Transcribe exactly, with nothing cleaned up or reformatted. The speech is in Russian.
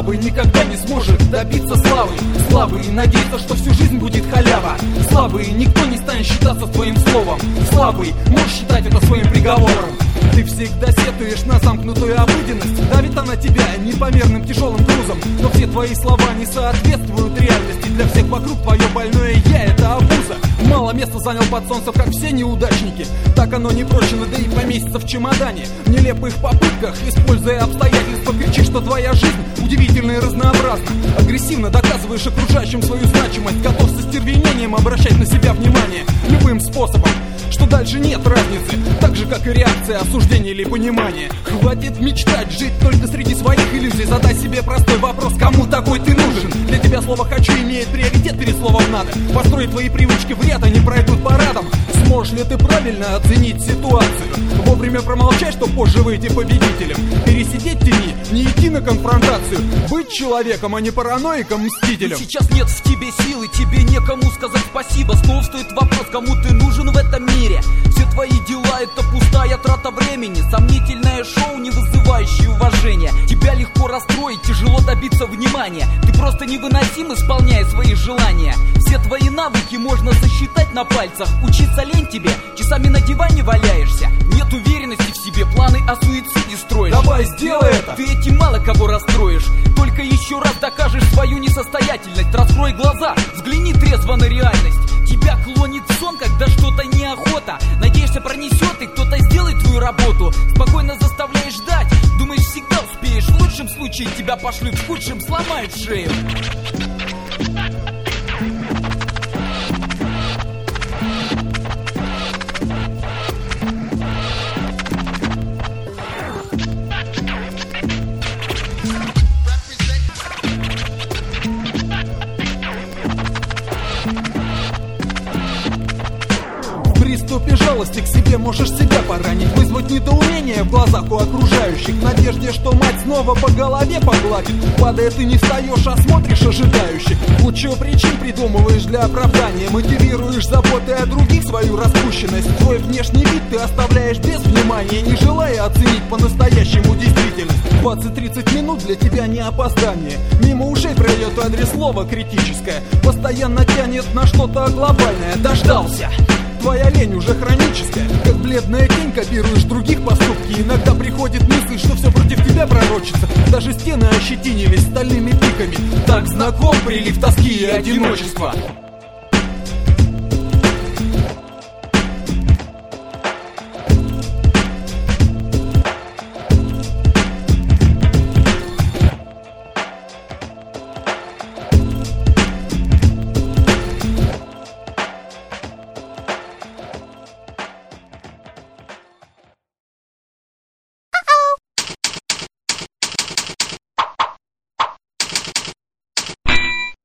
Слабый никогда не сможет добиться славы. Слабый надеется, что всю жизнь будет халява. Слабый никто не станет считаться твоим словом. Слабый можешь считать это своим приговором. Ты всегда сетуешь на замкнутую обыденность. Давит она тебя непомерным тяжелым грузом. Но все твои слова не соответствуют реальности. Для всех вокруг твое больное я — это обуза. Мало места занял Подсолнцев, как все неудачники. Так оно не прочено, да и поместится в чемодане. В нелепых попытках, используя обстоятельства, кричишь, что твоя жизнь удивительна и разнообразна. Агрессивно доказываешь окружающим свою значимость. Готов со стервенением обращать на себя внимание любым способом, что дальше нет разницы, так же как и реакция, осуждение или понимание. Хватит мечтать, жить только среди своих иллюзий. Задай себе простой вопрос: кому такой ты нужен? Для тебя слово «хочу» имеет приоритет перед словом «надо». Построй твои привычки в ряд, они пройдут парадом. Сможешь ли ты правильно оценить ситуацию? Вовремя промолчать, чтобы позже выйти победителем. Пересидеть в тени, не идти на конфронтацию. Быть человеком, а не параноиком, мстителем. Сейчас нет в тебе силы, тебе некому сказать спасибо. Снова стоит вопрос, кому ты нужен в этом мире. Все твои дела — это пустая трата времени. Сомнительное шоу, не вызывающее уважения. Тебя легко расстроить, тяжело добиться внимания. Ты просто невыносим, исполняя свои желания. Все твои навыки можно сосчитать на пальцах. Учиться лень тебе, часами на диване валяешься. Нет уверенности в себе, планы о суициде строишь. Давай, сделай это! Ты этим мало кого расстроишь. Только еще раз докажешь свою несостоятельность. Раскрой глаза, взгляни трезво на реальность. Тебя клонит сон, когда что-то неохота. Надеешься, пронесет и кто-то сделает твою работу. Спокойно заставляешь ждать, думаешь, всегда успеешь. В лучшем случае тебя пошлют, в худшем сломают шею. В приступе жалости к себе можешь себя поранить, вызвать недоумение в глазах у окружающих, в надежде, что мать снова по голове погладит. Падая, ты не встаешь, а смотришь ожидающе. Кучу причин придумываешь для оправдания, мотивируешь заботой о других свою распущенность. Твой внешний вид ты оставляешь без внимания, не желая оценить по-настоящему действительность. двадцать-тридцать минут для тебя не опоздание. Мимо ушей пройдет адрес слова критическое. Постоянно тянет на что-то глобальное. Дождался! Твоя лень уже хроническая. Как бледная тень копируешь других поступки. Иногда приходит мысль, что все против тебя пророчится. Даже стены ощетинились стальными пиками. Так знаком прилив тоски и одиночества.